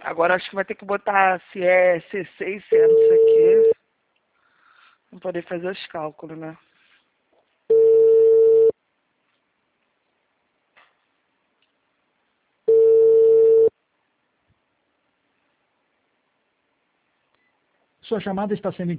Agora acho que vai ter que botar se é C6, se é não sei o quê. Pra poder fazer os cálculos, né? Sua chamada está sendo